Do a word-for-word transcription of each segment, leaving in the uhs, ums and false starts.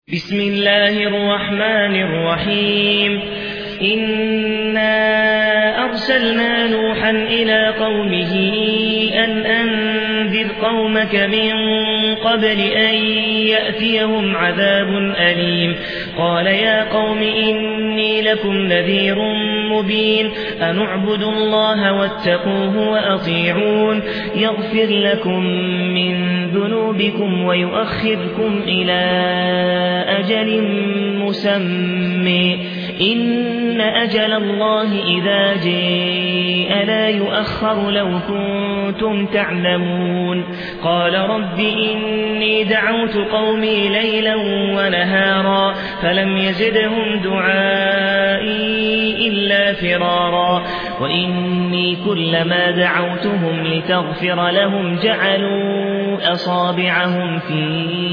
بسم الله الرحمن الرحيم إنا أرسلنا نوحا إلى قومه أن أنذر قومك من قبل أن يأتيهم عذاب أليم قال يا قوم إني لكم نذير مبين أن اعبدوا الله واتقوه وأطيعون يغفر لكم من ذنوبكم ويؤخركم إلى أجل مسمى إن أجل الله إذا جاء لا يؤخر لو كنتم تعلمون قال رب إني دعوت قومي ليلا ونهارا فلم يزدهم دعائي إلا فرارا وإني كلما دعوتهم لتغفر لهم جعلوا أصابعهم في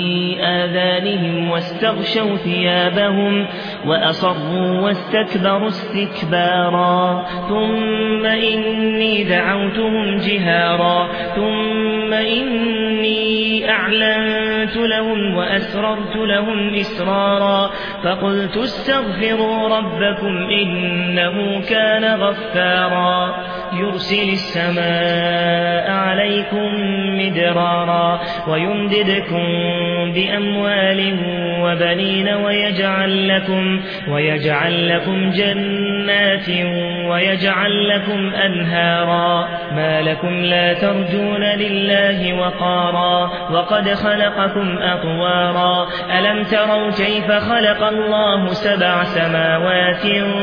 آذانهم واستغشوا ثيابهم وأصروا واستكبروا استكبارا ثم إني دعوتهم جهارا ثم إني أعلنت لهم وأسررت لهم إسرارا فقلت استغفروا ربكم إنه كان غفارا يرسل السماء عليكم مدرارا ويمددكم بأموال وبنين ويجعل لكم, ويجعل لكم جنات ويجعل لكم أنهارا ما لكم لا ترجون لله وقارا وقد خلقكم أطوارا ألم تروا كيف خلق الله سبع سماوات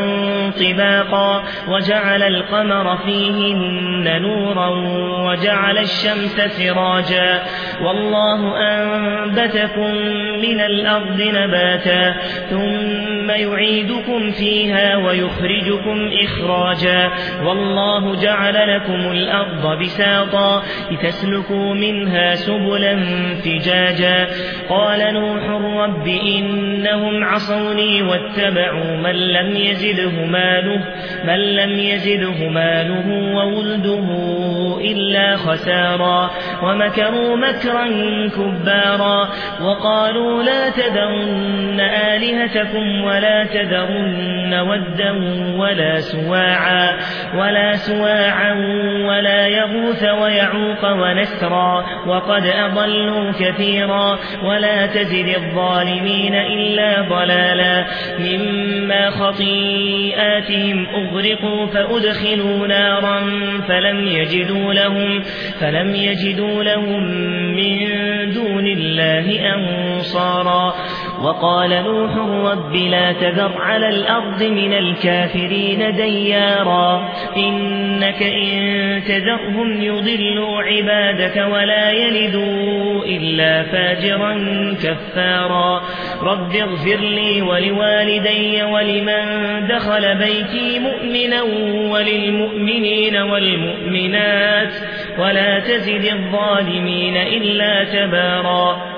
طباقا وجعل القمر فيهن نورا وجعل الشمس سراجا والله أنبتكم من الأرض نباتا ثم يعيدكم فيها ويخرجكم إخراجا والله جعل لكم الأرض بساطا لتسلكوا منها سبلا فجاجا قال نوح رب إنهم عصوني واتبعوا من لم يزده ماله, من لم يزده ماله وولده إلا خسارا ومكروا مكرا كبارا وقالوا لا تذرن آلهتكم ولا تذرن ودا ولا سواعا ولا سواعا ولا يغوث ويعوق ونسرا وقد أضلوا كثيرا ولا تزد الظالمين إلا ضلالا مما خطيئاتهم أغرقوا فأدخلوا نارا فلم يجدوا لهم, فلم يجدوا لهم من دون الله أنصارا وقال نوح رب لا تذر على الأرض من الكافرين ديارا إنك إن تذرهم يضلوا عبادك ولا يلدوا إلا فاجرا كفارا رب اغفر لي ولوالدي ولمن دخل بيتي مؤمنا وللمؤمنين والمؤمنات ولا تزد الظالمين إلا تبارا